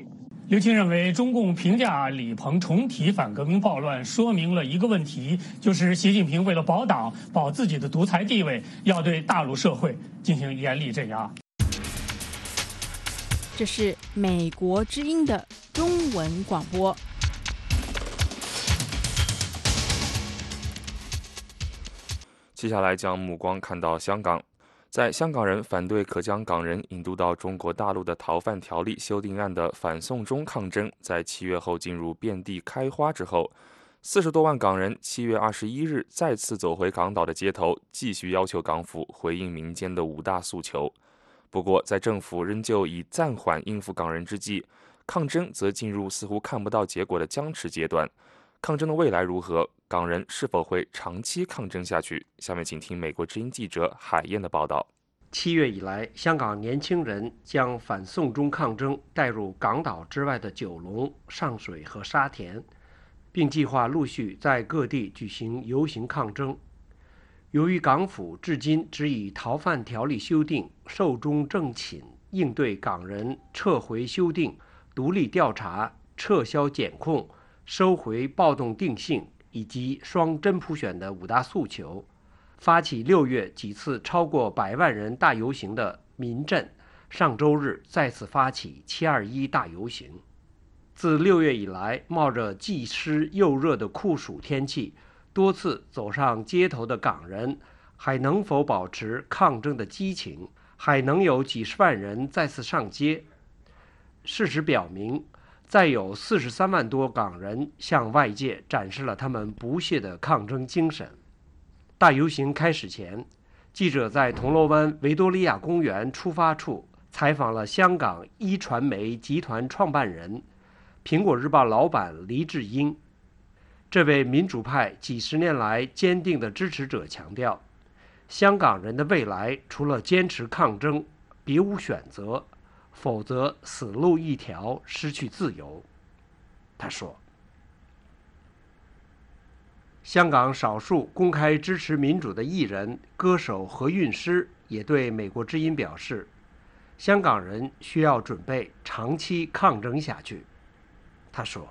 S12: 刘青认为，中共评价李鹏重提反革命暴乱，说明了一个问题，就是习近平为了保党、保自己的独裁地位，要对大陆社会进行严厉镇压。
S16: 这是美国之音的中文广播。
S3: 接下来将目光看到香港。在香港人反对可将港人引渡到中国大陆的逃犯条例修订案的反送中抗争，在七月后进入遍地开花之后，四十多万港人七月二十一日再次走回港岛的街头，继续要求港府回应民间的五大诉求。不过，在政府仍旧以暂缓应付港人之际，抗争则进入似乎看不到结果的僵持阶段。抗争的未来如何？港人是否会长期抗争下去？下面请听美国之音记者海燕的报道。
S17: 七月以来，香港年轻人将反送中抗争带入港岛之外的九龙、上水和沙田，并计划陆续在各地举行游行抗争。由于港府至今只以逃犯条例修订、寿终正寝应对港人撤回修订、独立调查、撤销检控、收回暴动定性以及双真普选的五大诉求，发起六月几次超过百万人大游行的民阵，上周日再次发起七二一大游行。自六月以来，冒着既湿又热的酷暑天气，多次走上街头的港人，还能否保持抗争的激情？还能有几十万人再次上街？事实表明，再有四十三万多港人向外界展示了他们不懈的抗争精神。大游行开始前，记者在铜锣湾维多利亚公园出发处采访了香港一传媒集团创办人、苹果日报老板黎智英。这位民主派几十年来坚定的支持者强调，香港人的未来除了坚持抗争，别无选择，否则死路一条，失去自由。他说，香港少数公开支持民主的艺人、歌手何韵诗也对美国之音表示，香港人需要准备长期抗争下去。他说，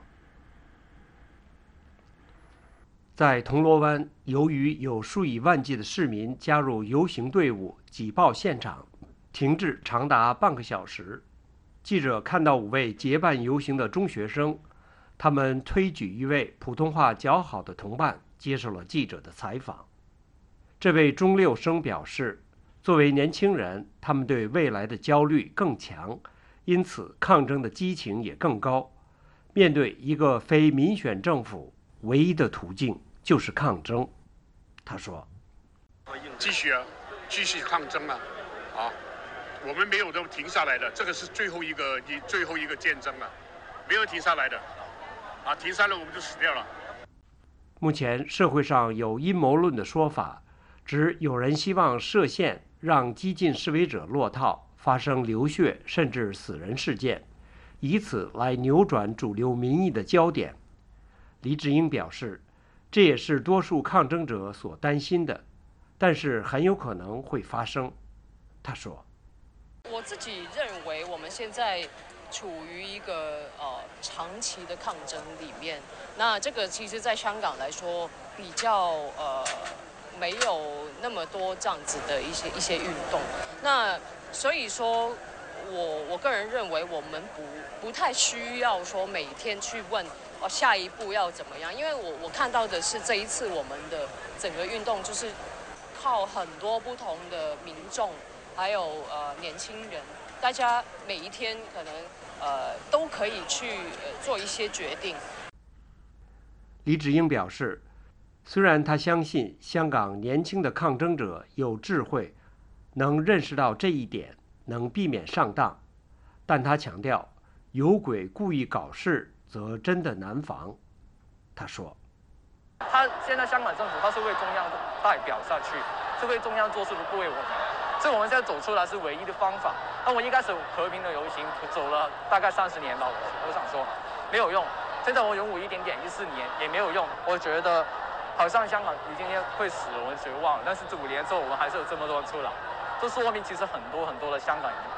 S17: 在铜锣湾，由于有数以万计的市民加入游行队伍，挤爆现场，停滞长达半个小时。记者看到五位结伴游行的中学生，他们推举一位普通话较好的同伴，接受了记者的采访。这位中六生表示，作为年轻人，他们对未来的焦虑更强，因此抗争的激情也更高。面对一个非民选政府，唯一的途径就是抗争。他说，
S18: 继续啊，继续抗争啊，啊，我们没有都停下来的，这个是最后一个最后一个战争了，没有停下来的，啊，停下来我们就死掉了。
S17: 目前社会上有阴谋论的说法，指有人希望设限，让激进示威者落套，发生流血甚至死人事件，以此来扭转主流民意的焦点。黎智英表示，这也是多数抗争者所担心的，但是很有可能会发生。他说，
S19: 我自己认为我们现在处于一个呃长期的抗争里面，那这个其实在香港来说比较呃没有那么多这样子的一些一些运动，那所以说我我个人认为我们不不太需要说每天去问哦下一步要怎么样，因为我我看到的是这一次我们的整个运动就是靠很多不同的民众还有呃年轻人，大家每一天可能呃都可以去、呃、做一些决定。
S17: 黎智英表示，虽然他相信香港年轻的抗争者有智慧，能认识到这一点，能避免上当，但他强调，有鬼故意搞事，则真的难防。他说，
S20: 他现在香港政府他是为中央代表下去，是为中央做事，不为我们，所以我们现在走出来是唯一的方法。那我一开始和平的游行走了大概三十年了，我想说没有用，现在我勇武一点点，一四年也没有用。我觉得好像香港已经会死，我们绝望了，但是这五年之后我们还是有这么多人出来，这说明其实很多很多的香港人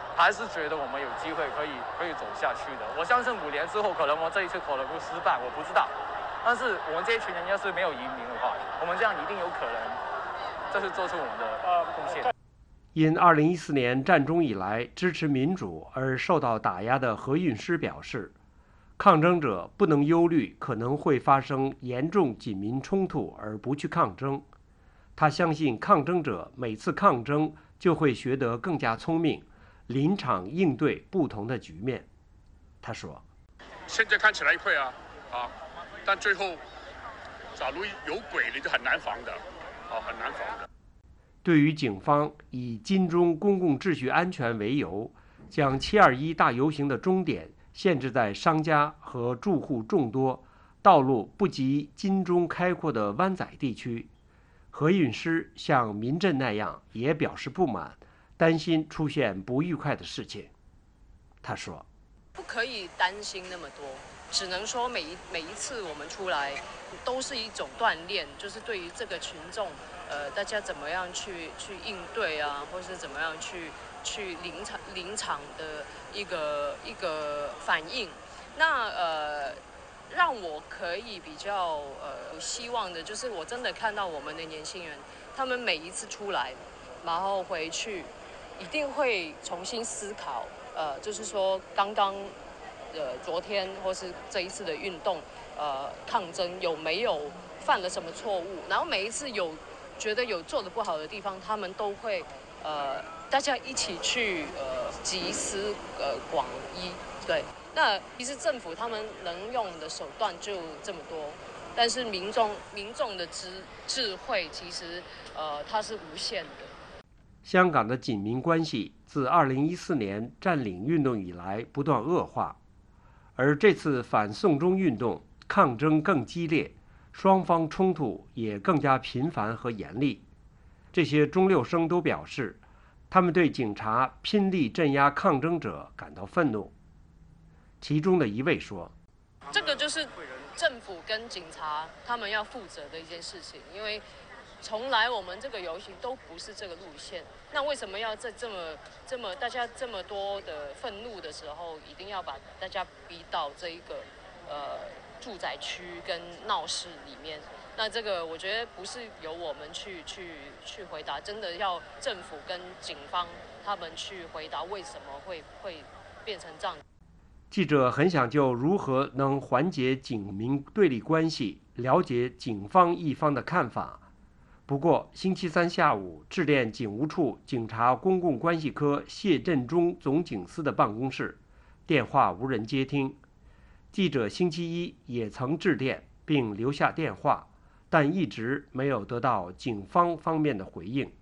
S20: 还是觉得我们有机会可以可以走下去的。我相信五年之后，可能我这一次可能会失败，我不知道。但是我们这一群人要是没有移民的话，我们这样一定有可能，这是做出我们的贡献。
S17: 因二零一四年战中以来支持民主而受到打压的何韵诗表示，抗争者不能忧虑可能会发生严重警民冲突而不去抗争。他相信抗争者每次抗争就会学得更加聪明，临场应对不同的局面。他说：“
S18: 现在看起来会啊啊，但最后，假如有鬼，你就很难防的，啊，很难防的。”
S17: 对于警方以金钟公共秩序安全为由，将七二一大游行的终点限制在商家和住户众多、道路不及金钟开阔的湾仔地区，何韵诗像民阵那样也表示不满，担心出现不愉快的事情。他说：“
S19: 不可以担心那么多，只能说每一每一次我们出来都是一种锻炼，就是对于这个群众。”呃，大家怎么样去去应对啊，或是怎么样去去临场临场的一个一个反应？那呃，让我可以比较呃有希望的，就是我真的看到我们的年轻人，他们每一次出来，然后回去，一定会重新思考，呃，就是说刚刚呃昨天或是这一次的运动，呃抗争有没有犯了什么错误？然后每一次有。觉得有做得不好的地方，他们都会，呃，大家一起去呃集思呃广益，对。那其实政府他们能用的手段就这么多，但是民众民众的智智慧其实呃它是无限的。
S17: 香港的警民关系自二零一四年占领运动以来不断恶化，而这次反送中运动抗争更激烈。双方冲突也更加频繁和严厉。这些中六生都表示，他们对警察拼力镇压抗争者感到愤怒。其中的一位说：“
S19: 这个就是政府跟警察他们要负责的一件事情，因为从来我们这个游行都不是这个路线。那为什么要在这么这么大家这么多的愤怒的时候，一定要把大家逼到这一个呃？”住宅区跟闹市里面，那这个我觉得不是由我们去去去回答，真的要政府跟警方他们去回答为什么会会变成这样。
S17: 记者很想就如何能缓解警民对立关系，了解警方一方的看法。不过星期三下午致电警务处警察公共关系科谢振中总警司的办公室，电话无人接听。记者星期一也曾致电并留下电话，但一直没有得到警方方面的回应。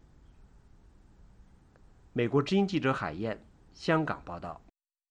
S17: 美国之音记者海燕，香港报道。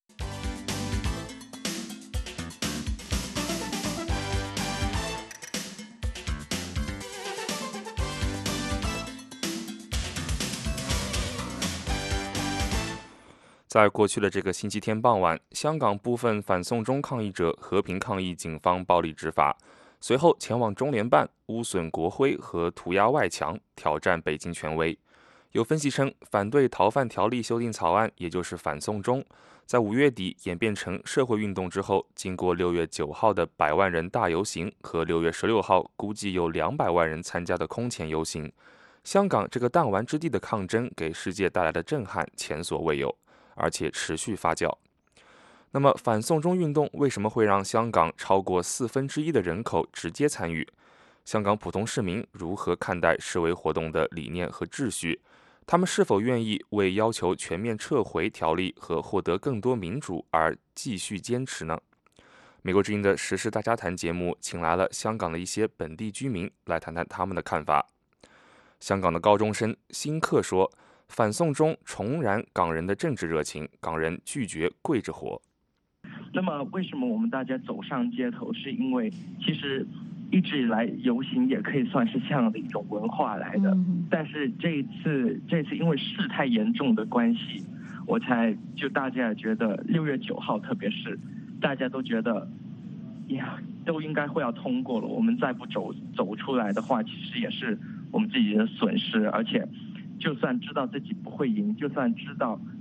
S3: 在过去的这个星期天傍晚，香港部分反送中抗议者和平抗议警方暴力执法，随后前往中联办污损国徽和涂鸦外墙，挑战北京权威。有分析称，反对逃犯条例修订草案，也就是反送中，在五月底演变成社会运动之后，经过六月九号的百万人大游行和六月十六号估计有两百万人参加的空前游行，香港这个弹丸之地的抗争给世界带来的震撼前所未有，而且持续发酵。那么反送中运动为什么会让香港超过四分之一的人口直接参与？香港普通市民如何看待示威活动的理念和秩序？他们是否愿意为要求全面撤回条例和获得更多民主而继续坚持呢？美国之音的时事大家谈节目请来了香港的一些本地居民来谈谈他们的看法。香港的高中生辛克说，反送中重燃港人的政治热情，港人拒绝跪着活。
S21: 那么为什么我们大家走上街头，是因为其实一直以来游行也可以算是这样的一种文化来的，但是这一次这一次因为事态严重的关系，我才就大家也觉得六月九号特别是大家都觉得呀都应该会要通过了，我们再不走走出来的话，其实也是我们自己的损失，而且就算知道自己不会赢，就算知道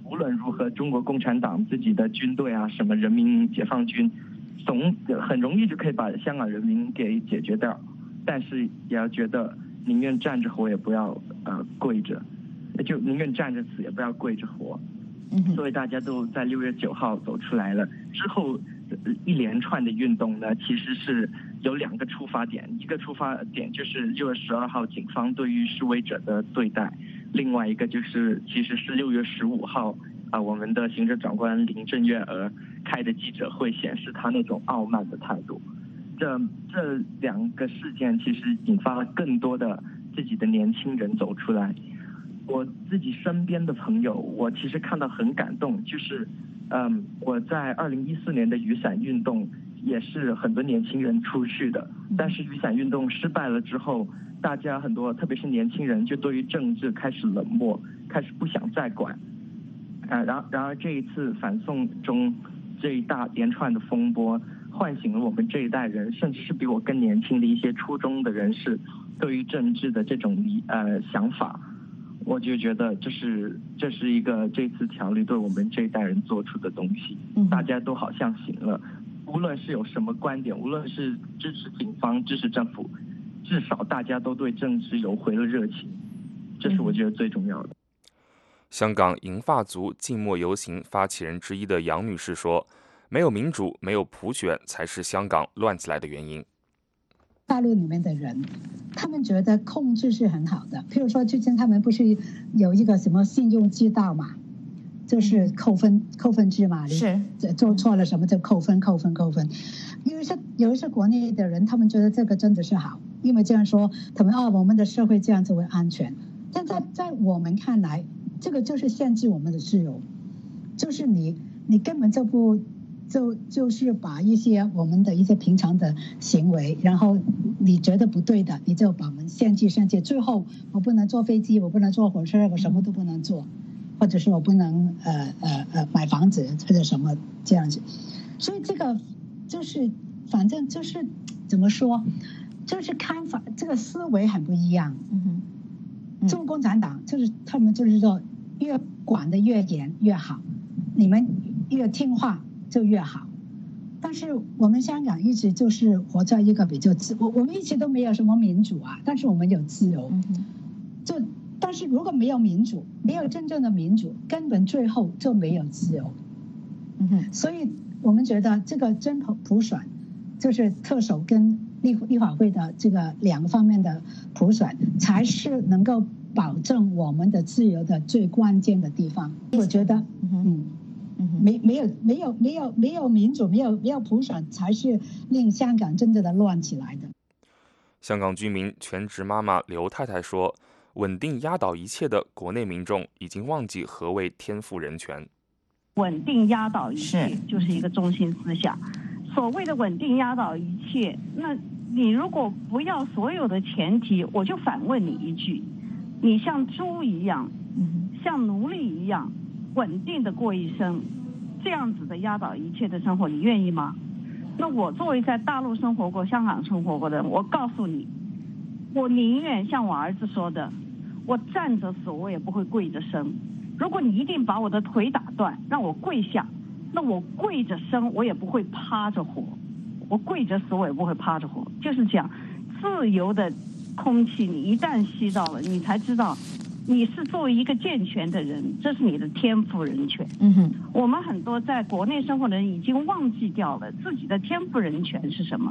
S21: 无论如何，中国共产党自己的军队啊，什么人民解放军，总很容易就可以把香港人民给解决掉。但是也要觉得宁愿站着活也不要呃跪着，就宁愿站着死也不要跪着活。所以大家都在六月九号走出来了。之后一连串的运动呢，其实是有两个出发点，一个出发点就是六月十二号警方对于示威者的对待，另外一个就是其实是六月十五号啊、呃，我们的行政长官林郑月娥开的记者会，显示他那种傲慢的态度。这这两个事件其实引发了更多的自己的年轻人走出来。我自己身边的朋友，我其实看到很感动，就是，嗯，我在二零一四年的雨伞运动也是很多年轻人出去的，但是雨伞运动失败了之后，大家很多，特别是年轻人，就对于政治开始冷漠，开始不想再管，啊，然然而这一次反送中这一大连串的风波，唤醒了我们这一代人，甚至是比我更年轻的一些初中的人士对于政治的这种呃想法。我就觉得这是这是一个这次条例对我们这一代人做出的东西，大家都好像醒了，无论是有什么观点，无论是支持警方支持政府，至少大家都对政治有回了热情，这是我觉得最重要的。
S3: 香港银发族静默游行发起人之一的杨女士说，没有民主没有普选才是香港乱起来的原因。
S1: 大陆里面的人，他们觉得控制是很好的。譬如说，最近他们不是有一个什么信用之道嘛，就是扣分扣分制嘛，是做错了什么就扣分扣分扣分。有一些有一些国内的人，他们觉得这个真的是好，因为这样说，他们哦，我们的社会这样就会安全。但在在我们看来，这个就是限制我们的自由，就是你你根本就不。就就是把一些我们的一些平常的行为，然后你觉得不对的，你就把我们限制限制，最后我不能坐飞机，我不能坐火车，我什么都不能做，或者是我不能呃呃呃买房子或者什么这样子。所以这个就是反正就是怎么说，就是看法这个思维很不一样。嗯哼，中国共产党就是他们就是说越管得越严越好，你们越听话就越好，但是我们香港一直就是活在一个比较自我，我们一直都没有什么民主啊，但是我们有自由。就但是如果没有民主，没有真正的民主，根本最后就没有自由。嗯、所以我们觉得这个真普普选，就是特首跟立立法会的这个两个方面的普选，才是能够保证我们的自由的最关键的地方。我觉得，嗯。没没有没有没有没有民主，没有没有普选，才是令香港真正的乱起来的。
S3: 香港居民全职妈妈刘太太说，稳定压倒一切的国内民众已经忘记何谓天赋人权。
S22: 稳定压倒一切就是一个中心思想。所谓的稳定压倒一切，那你如果不要所有的前提，我就反问你一句：你像猪一样，像奴隶一样稳定的过一生，这样子的压倒一切的生活，你愿意吗？那我作为在大陆生活过、香港生活过的人，我告诉你，我宁愿像我儿子说的，我站着死，我也不会跪着生。如果你一定把我的腿打断，让我跪下，那我跪着生，我也不会趴着活。我跪着死，我也不会趴着活。就是讲，自由的空气，你一旦吸到了，你才知道你是作为一个健全的人，这是你的天赋人权。嗯哼，我们很多在国内生活的人已经忘记掉了自己的天赋人权是什么。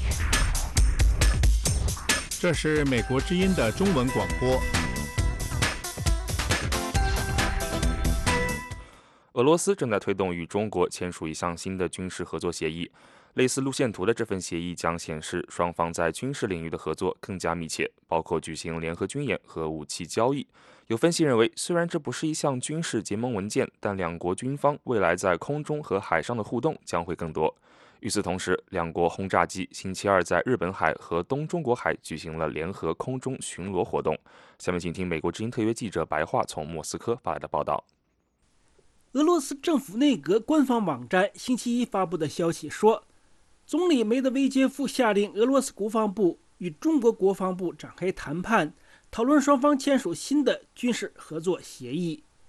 S23: 这是美国之音的中文广播。
S3: 俄罗斯正在推动与中国签署一项新的军事合作协议。类似路线图的这份协议将显示双方在军事领域的合作更加密切，包括举行联合军演和武器交易。有分析认为，虽然这不是一项军事结盟文件，但两国军方未来在空中和海上的互动将会更多。与此同时，两国轰炸机星期二在日本海和东中国海举行了联合空中巡逻活动。下面请听美国之音特约记者白桦从莫斯科发来的报道。
S24: 俄罗斯政府内阁官方网站星期一发布的消息说，总理梅德韦杰夫下令俄罗斯国防部与中国国防部展开谈判，讨论双方签署新的军事合作协议。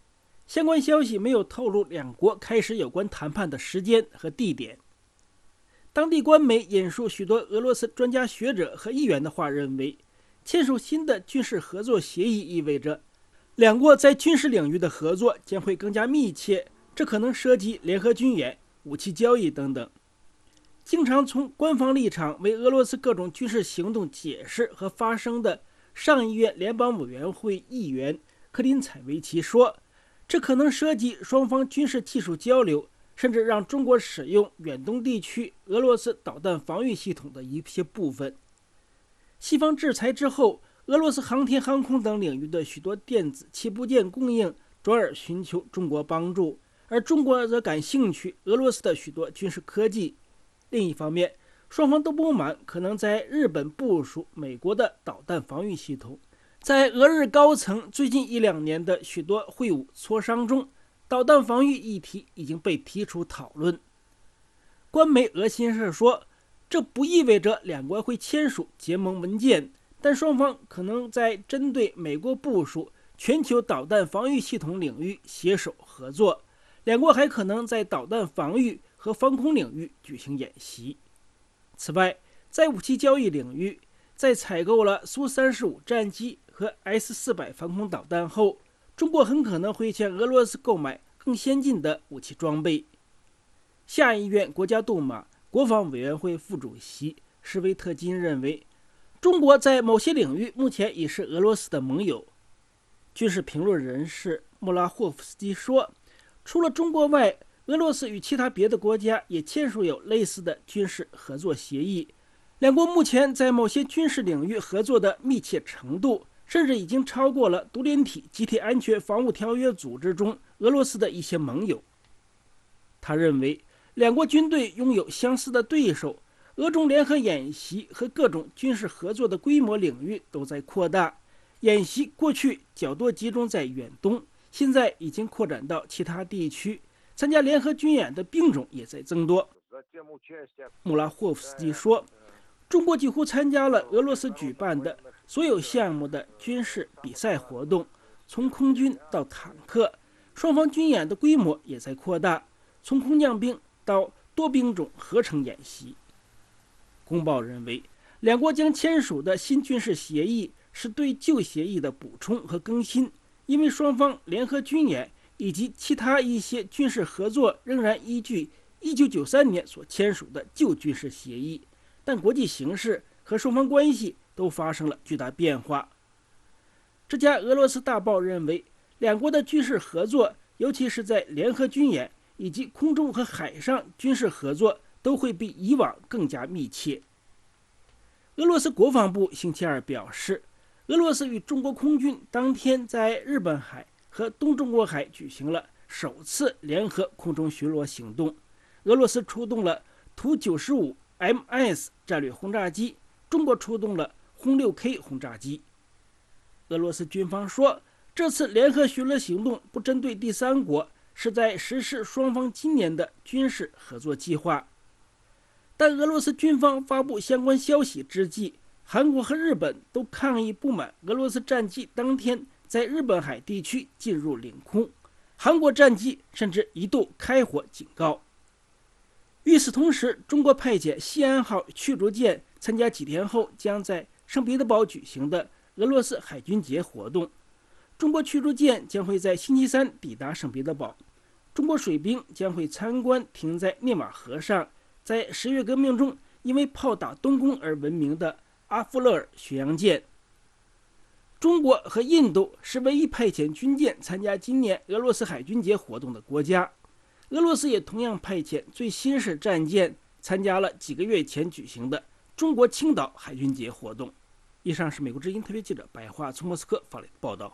S24: 相关消息没有透露两国开始有关谈判的时间和地点。当地官媒引述许多俄罗斯专家学者和议员的话认为，签署新的军事合作协议意味着两国在军事领域的合作将会更加密切，这可能涉及联合军演、武器交易等等。经常从官方立场为俄罗斯各种军事行动解释和发声的上议院联邦委员会议员克林采维奇说，这可能涉及双方军事技术交流，甚至让中国使用远东地区俄罗斯导弹防御系统的一些部分。西方制裁之后，俄罗斯航天航空等领域的许多电子器部件供应转而寻求中国帮助，而中国则感兴趣俄罗斯的许多军事科技。另一方面，双方都不满可能在日本部署美国的导弹防御系统。在俄日高层最近一两年的许多会晤磋商中，导弹防御议题已经被提出讨论。官媒俄新社说，这不意味着两国会签署结盟文件，但双方可能在针对美国部署全球导弹防御系统领域携手合作。两国还可能在导弹防御和防空领域举行演习。此外，在武器交易领域，在采购了苏三十五战机和 S 四百防空导弹后，中国很可能会向俄罗斯购买更先进的武器装备。下议院国家杜马国防委员会副主席施维特金认为，中国在某些领域目前已是俄罗斯的盟友。军事评论人士穆拉霍夫斯基说，除了中国外，俄罗斯与其他别的国家也签署有类似的军事合作协议。两国目前在某些军事领域合作的密切程度，甚至已经超过了独联体集体安全防务条约组织中俄罗斯的一些盟友。他认为，两国军队拥有相似的对手，俄中联合演习和各种军事合作的规模领域都在扩大。演习过去较多集中在远东，现在已经扩展到其他地区，参加联合军演的兵种也在增多。穆拉霍夫斯基说，中国几乎参加了俄罗斯举办的所有项目的军事比赛活动，从空军到坦克，双方军演的规模也在扩大，从空降兵到多兵种合成演习。公报认为，两国将签署的新军事协议是对旧协议的补充和更新，因为双方联合军演以及其他一些军事合作仍然依据一九九三年所签署的旧军事协议，但国际形势和双方关系都发生了巨大变化。这家俄罗斯大报认为，两国的军事合作，尤其是在联合军演以及空中和海上军事合作，都会比以往更加密切。俄罗斯国防部星期二表示，俄罗斯与中国空军当天在日本海和东中国海举行了首次联合空中巡逻行动。俄罗斯出动了图 九十五 M S 战略轰炸机，中国出动了轰 六 K 轰炸机。俄罗斯军方说，这次联合巡逻行动不针对第三国，是在实施双方今年的军事合作计划。但俄罗斯军方发布相关消息之际，韩国和日本都抗议不满俄罗斯战机当天在日本海地区进入领空，韩国战机甚至一度开火警告。与此同时，中国派遣西安号驱逐舰参加几天后将在圣彼得堡举行的俄罗斯海军节活动。中国驱逐舰将会在星期三抵达圣彼得堡，中国水兵将会参观停在涅瓦河上，在十月革命中因为炮打东宫而闻名的阿夫勒尔巡洋舰。中国和印度是唯一派遣军舰参加今年俄罗斯海军节活动的国家。俄罗斯也同样派遣最新式战舰参加了几个月前举行的中国青岛海军节活动。以上是美国之音特别记者白桦从莫斯科发来的报道。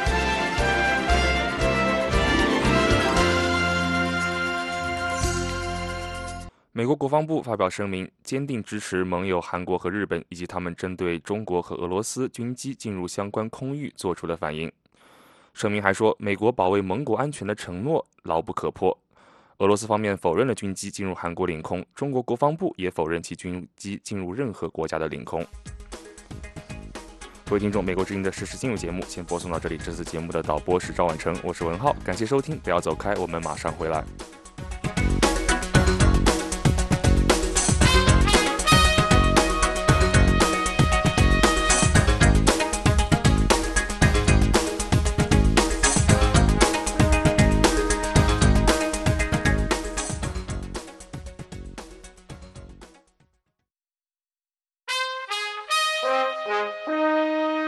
S3: 美国国防部发表声明，坚定支持盟友韩国和日本以及他们针对中国和俄罗斯军机进入相关空域做出的反应。声明还说，美国保卫盟国安全的承诺牢不可破。俄罗斯方面否认了军机进入韩国领空，中国国防部也否认其军机进入任何国家的领空。 各位听众，美国之音的时事新闻节目先播送到这里。这次节目的导播是赵婉成，我是文浩，感谢收听，不要走开，我们马上回来。